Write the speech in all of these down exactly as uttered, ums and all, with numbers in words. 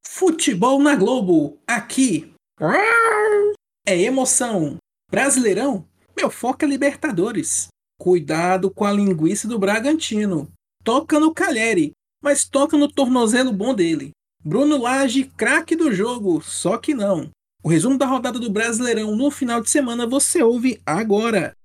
Futebol na Globo, aqui. É emoção. Brasileirão, meu foco é Libertadores. Cuidado com a linguiça do Bragantino. Toca no Calheri, mas toca no tornozelo bom dele. Bruno Lage, craque do jogo, só que não. O resumo da rodada do Brasileirão no final de semana você ouve agora.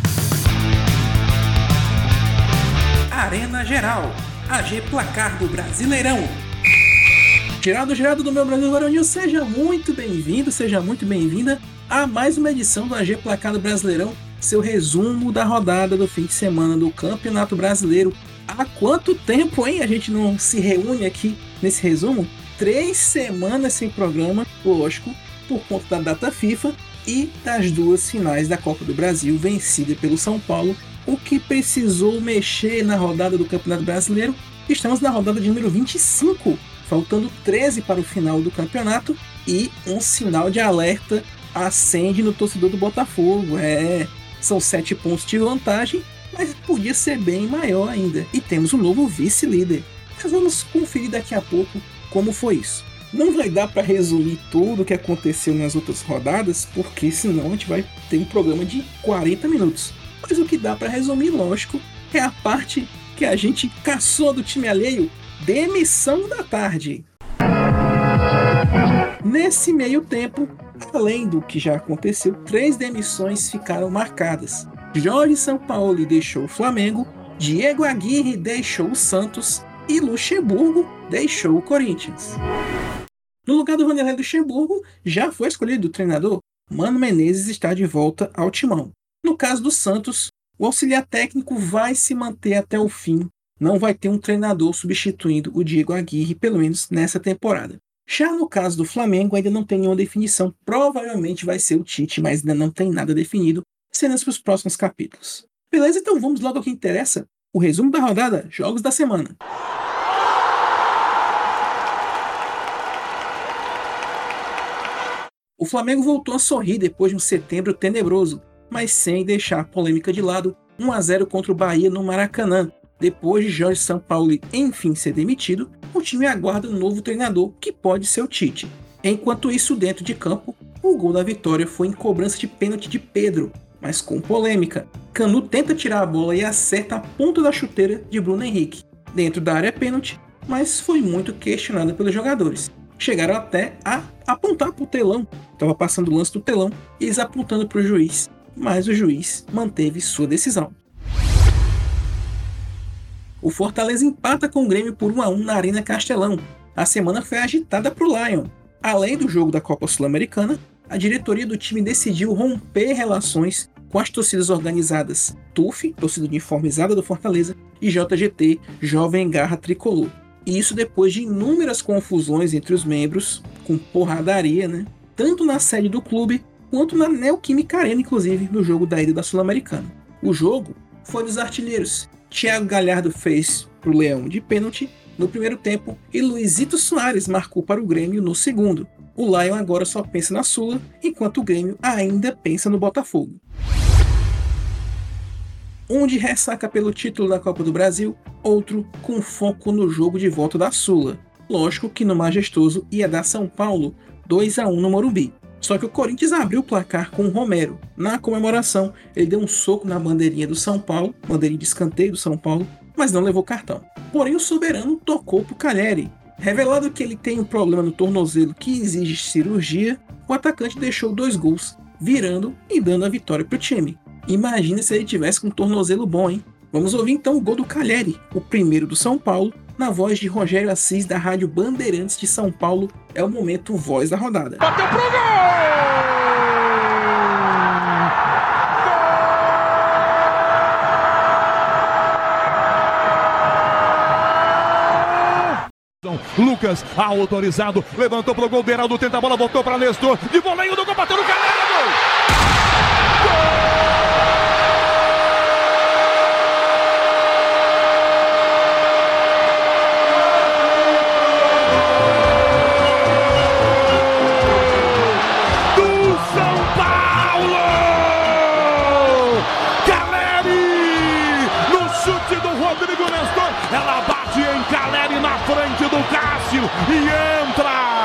Arena Geral, A G Placar do Brasileirão. Geraldo, Geraldo do meu Brasil Varonil, seja muito bem-vindo, seja muito bem-vinda a mais uma edição do A G Placar do Brasileirão, seu resumo da rodada do fim de semana do Campeonato Brasileiro. Há quanto tempo, hein, a gente não se reúne aqui nesse resumo? Três semanas sem programa, lógico, por conta da data FIFA e das duas finais da Copa do Brasil, vencida pelo São Paulo, o que precisou mexer na rodada do Campeonato Brasileiro. Estamos na rodada de número vinte e cinco, faltando treze para o final do campeonato, e um sinal de alerta acende no torcedor do Botafogo. É, são sete pontos de vantagem, mas podia ser bem maior ainda. E temos um novo vice-líder. Mas vamos conferir daqui a pouco como foi isso. Não vai dar para resumir tudo o que aconteceu nas outras rodadas, porque senão a gente vai ter um programa de quarenta minutos. Mas o que dá para resumir, lógico, é a parte que a gente caçou do time alheio: demissão da tarde. Nesse meio tempo, além do que já aconteceu, três demissões ficaram marcadas. Jorge Sampaoli deixou o Flamengo, Diego Aguirre deixou o Santos e Luxemburgo deixou o Corinthians. No lugar do Vanderlei Luxemburgo, já foi escolhido o treinador. Mano Menezes está de volta ao timão. No caso do Santos, o auxiliar técnico vai se manter até o fim. Não vai ter um treinador substituindo o Diego Aguirre, pelo menos nessa temporada. Já no caso do Flamengo, ainda não tem nenhuma definição. Provavelmente vai ser o Tite, mas ainda não tem nada definido. Cenas para os próximos capítulos. Beleza? Então vamos logo ao que interessa. O resumo da rodada, jogos da semana. O Flamengo voltou a sorrir depois de um setembro tenebroso, mas sem deixar a polêmica de lado. um a zero contra o Bahia no Maracanã. Depois de Jorge Sampaoli enfim ser demitido, o time aguarda um novo treinador, que pode ser o Tite. Enquanto isso, dentro de campo, o gol da vitória foi em cobrança de pênalti de Pedro, mas com polêmica. Canu tenta tirar a bola e acerta a ponta da chuteira de Bruno Henrique. Dentro da área é pênalti, mas foi muito questionada pelos jogadores. Chegaram até a apontar para o telão, estava passando o lance do telão, e eles apontando para o juiz, mas o juiz manteve sua decisão. O Fortaleza empata com o Grêmio por um a um na Arena Castelão. A semana foi agitada para o Lion. Além do jogo da Copa Sul-Americana, a diretoria do time decidiu romper relações com as torcidas organizadas T U F, torcida uniformizada do Fortaleza, e J G T, Jovem Garra Tricolor. E isso depois de inúmeras confusões entre os membros, com porradaria, né? Tanto na sede do clube, quanto na Neoquímica Arena, inclusive, no jogo da ida da Sul-Americana. O jogo foi dos artilheiros. Thiago Galhardo fez para o Leão de pênalti no primeiro tempo e Luizito Soares marcou para o Grêmio no segundo. O Lion agora só pensa na Sula, enquanto o Grêmio ainda pensa no Botafogo. Um de ressaca pelo título da Copa do Brasil, outro com foco no jogo de volta da Sula. Lógico que no majestoso ia dar São Paulo dois a um no Morumbi. Só que o Corinthians abriu o placar com o Romero. Na comemoração, ele deu um soco na bandeirinha do São Paulo, bandeirinha de escanteio do São Paulo, mas não levou cartão. Porém, o soberano tocou pro Calheri. Revelado que ele tem um problema no tornozelo que exige cirurgia, o atacante deixou dois gols, virando e dando a vitória pro time. Imagina se ele tivesse com um tornozelo bom, hein? Vamos ouvir então o gol do Calheri, o primeiro do São Paulo, na voz de Rogério Assis da Rádio Bandeirantes de São Paulo. É o momento voz da rodada. Bateu pro gol! Gol! Lucas, autorizado, levantou pro gol, Beraldo tenta a bola, voltou para Nestor, de voleio do gol, bateu no Calheri, gol! Gol! Ela bate em Calheri na frente do Cássio e entra!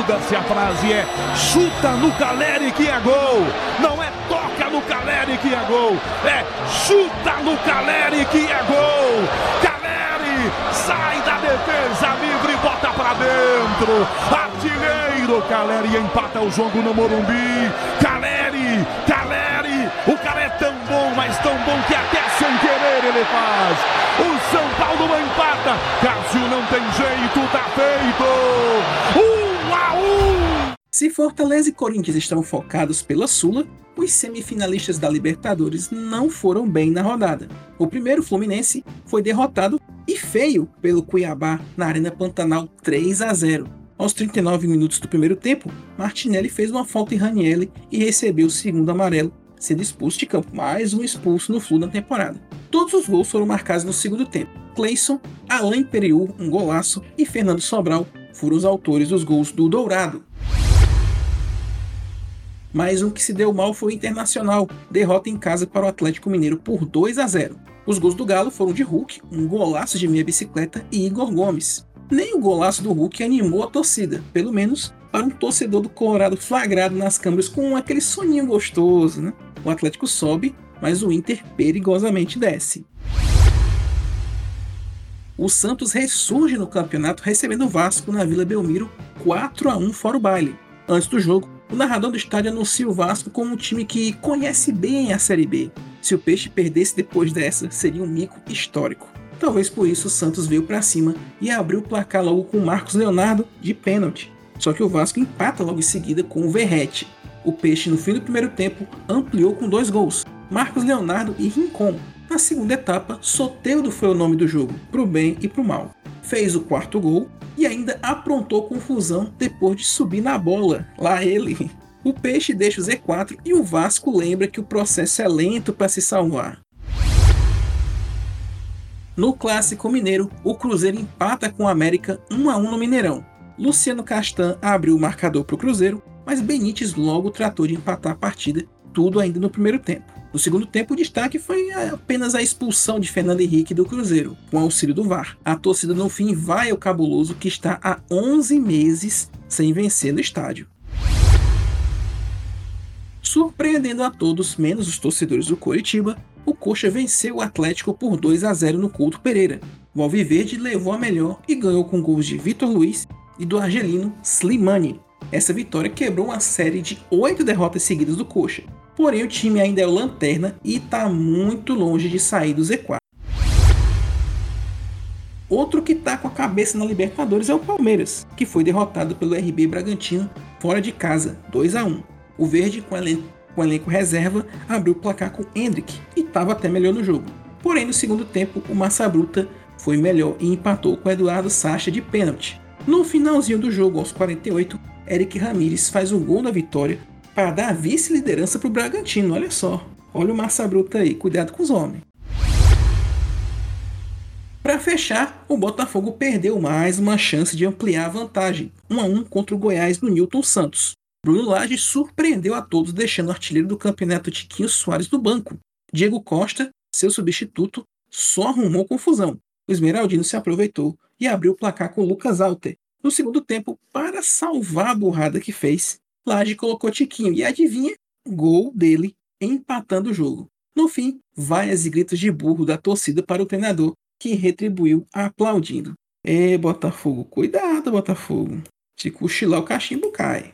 muda-se a frase, é chuta no Caleri que é gol. Não é toca no Caleri que é gol, é chuta no Caleri que é gol. Caleri sai da defesa livre e bota pra dentro. Artilheiro, Caleri empata o jogo no Morumbi. Caleri, Caleri, o cara é tão bom, mas tão bom que até sem querer ele faz. O São Paulo empata, Cássio não tem jeito, tá feito. Um a um. Se Fortaleza e Corinthians estão focados pela Sula, os semifinalistas da Libertadores não foram bem na rodada. O primeiro, Fluminense, foi derrotado e feio pelo Cuiabá na Arena Pantanal três a zero. Aos trinta e nove minutos do primeiro tempo, Martinelli fez uma falta em Ranieri e recebeu o segundo amarelo, sendo expulso de campo, mais um expulso no Flu da temporada. Todos os gols foram marcados no segundo tempo. Cleison, Alain Periú, um golaço, e Fernando Sobral foram os autores dos gols do Dourado. Mais um que se deu mal foi o Internacional, derrota em casa para o Atlético Mineiro por dois a zero. Os gols do Galo foram de Hulk, um golaço de meia bicicleta, e Igor Gomes. Nem o golaço do Hulk animou a torcida, pelo menos para um torcedor do Colorado flagrado nas câmeras com aquele soninho gostoso, né? O Atlético sobe, mas o Inter perigosamente desce. O Santos ressurge no campeonato recebendo o Vasco na Vila Belmiro quatro a um fora o baile. Antes do jogo, o narrador do estádio anuncia o Vasco como um time que conhece bem a Série B. Se o Peixe perdesse depois dessa, seria um mico histórico. Talvez por isso o Santos veio para cima e abriu o placar logo com o Marcos Leonardo de pênalti. Só que o Vasco empata logo em seguida com o Verratti. O Peixe, no fim do primeiro tempo, ampliou com dois gols, Marcos Leonardo e Rincon. Na segunda etapa, Soteldo foi o nome do jogo, pro bem e pro mal. Fez o quarto gol e ainda aprontou confusão depois de subir na bola. Lá ele. O Peixe deixa o Z quatro e o Vasco lembra que o processo é lento para se salvar. No Clássico Mineiro, o Cruzeiro empata com o América um a um no Mineirão. Luciano Castan abriu o marcador para o Cruzeiro, mas Benítez logo tratou de empatar a partida, tudo ainda no primeiro tempo. No segundo tempo, o destaque foi apenas a expulsão de Fernando Henrique do Cruzeiro, com auxílio do V A R. A torcida no fim vai ao Cabuloso, que está há onze meses sem vencer no estádio. Surpreendendo a todos, menos os torcedores do Coritiba, o Coxa venceu o Atlético por dois a zero no Couto Pereira. O Alviverde levou a melhor e ganhou com gols de Vitor Luiz e do argelino Slimani. Essa vitória quebrou uma série de oito derrotas seguidas do Coxa. Porém, o time ainda é o lanterna e está muito longe de sair do Z quatro. Outro que está com a cabeça na Libertadores é o Palmeiras, que foi derrotado pelo R B Bragantino fora de casa, dois a um. O Verde, com elenco, com elenco reserva, abriu o placar com Hendrick e estava até melhor no jogo. Porém, no segundo tempo, o Massa Bruta foi melhor e empatou com Eduardo Sacha de pênalti. No finalzinho do jogo, aos quarenta e oito, Eric Ramírez faz o gol da vitória para dar a vice-liderança para o Bragantino. Olha só, olha o Massa Bruta aí, cuidado com os homens. Para fechar, o Botafogo perdeu mais uma chance de ampliar a vantagem, um a um contra o Goiás no Newton Santos. Bruno Lage surpreendeu a todos deixando o artilheiro do campeonato Tiquinho Soares no banco. Diego Costa, seu substituto, só arrumou confusão. O Esmeraldino se aproveitou e abriu o placar com Lucas Alter. No segundo tempo, para salvar a burrada que fez, Lage colocou Tiquinho e adivinha? Gol dele, empatando o jogo. No fim, vaias e gritos de burro da torcida para o treinador, que retribuiu aplaudindo. É, Botafogo, cuidado, Botafogo. Se cochilar o cachimbo cai.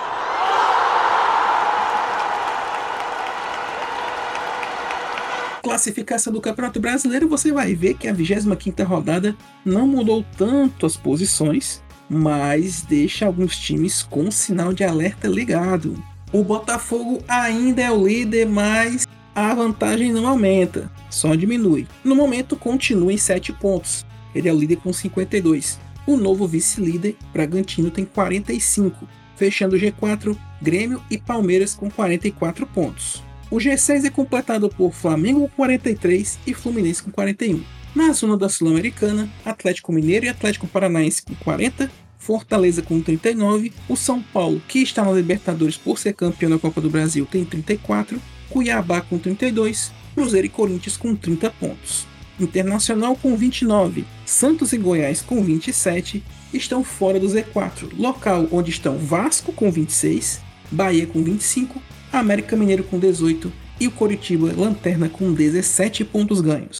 Classificação do Campeonato Brasileiro, você vai ver que a vigésima quinta rodada não mudou tanto as posições, mas deixa alguns times com sinal de alerta ligado. O Botafogo ainda é o líder, mas a vantagem não aumenta, só diminui. No momento continua em sete pontos, ele é o líder com cinquenta e dois. O novo vice-líder, Bragantino, tem quarenta e cinco, fechando o G quatro, Grêmio e Palmeiras com quarenta e quatro pontos. O G seis é completado por Flamengo com quarenta e três e Fluminense com quarenta e um. Na zona da Sul-Americana, Atlético Mineiro e Atlético Paranaense com quarenta, Fortaleza com trinta e nove, o São Paulo, que está na Libertadores por ser campeão da Copa do Brasil, tem trinta e quatro, Cuiabá com trinta e dois, Cruzeiro e Corinthians com trinta pontos. Internacional com vinte e nove, Santos e Goiás com vinte e sete estão fora do Z quatro, local onde estão Vasco com vinte e seis, Bahia com vinte e cinco, América Mineiro com dezoito e o Coritiba lanterna com dezessete pontos ganhos.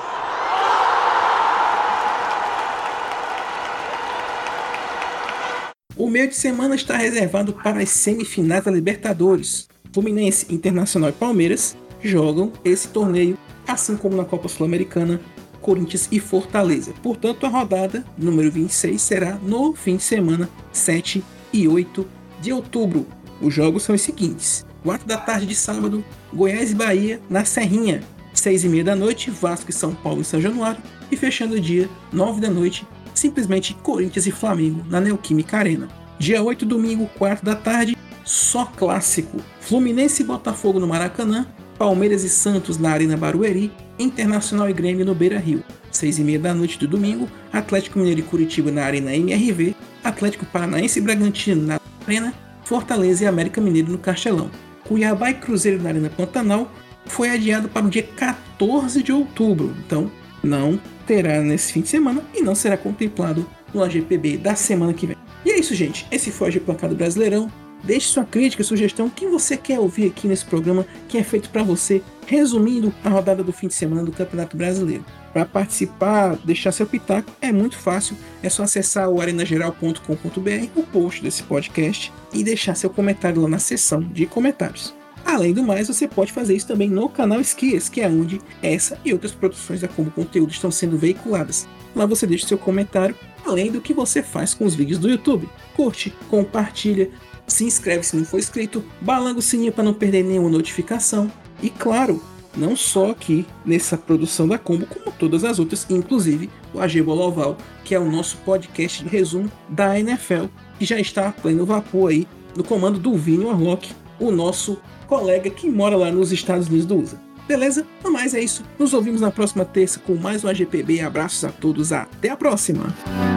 O meio de semana está reservado para as semifinais da Libertadores. Fluminense, Internacional e Palmeiras jogam esse torneio, assim como na Copa Sul-Americana, Corinthians e Fortaleza. Portanto, a rodada número vinte e seis será no fim de semana, sete e oito de outubro. Os jogos são os seguintes: quatro da tarde de sábado, Goiás e Bahia na Serrinha. seis e meia da noite, Vasco e São Paulo em São Januário. E fechando o dia, nove da noite, simplesmente Corinthians e Flamengo na Neoquímica Arena. Dia oito, domingo, quatro da tarde, só clássico. Fluminense e Botafogo no Maracanã, Palmeiras e Santos na Arena Barueri, Internacional e Grêmio no Beira-Rio. seis e meia da noite do domingo, Atlético Mineiro e Curitiba na Arena M R V, Atlético Paranaense e Bragantino na Arena, Fortaleza e América Mineiro no Castelão. Cuiabá e Cruzeiro na Arena Pantanal foi adiado para o dia quatorze de outubro, então não terá nesse fim de semana e não será contemplado no A G P B da semana que vem. E é isso, gente. Esse foi o A G Placado Brasileirão. Deixe sua crítica, sugestão, o que você quer ouvir aqui nesse programa que é feito para você, resumindo a rodada do fim de semana do Campeonato Brasileiro. Para participar, deixar seu pitaco, é muito fácil, é só acessar o arena geral ponto com ponto b r, o post desse podcast, e deixar seu comentário lá na seção de comentários. Além do mais, você pode fazer isso também no canal Esquias, que é onde essa e outras produções da Combo Conteúdo estão sendo veiculadas. Lá você deixa seu comentário, além do que você faz com os vídeos do YouTube. Curte, compartilha, se inscreve se não for inscrito, balanga o sininho para não perder nenhuma notificação. E claro, não só aqui nessa produção da Combo, como todas as outras, inclusive o A G Bola Oval, que é o nosso podcast de resumo da N F L, que já está a pleno vapor aí no comando do Vini Orlock, o nosso colega que mora lá nos Estados Unidos do U S A. Beleza? No mais é isso. Nos ouvimos na próxima terça com mais um A G P B. Abraços a todos. Até a próxima!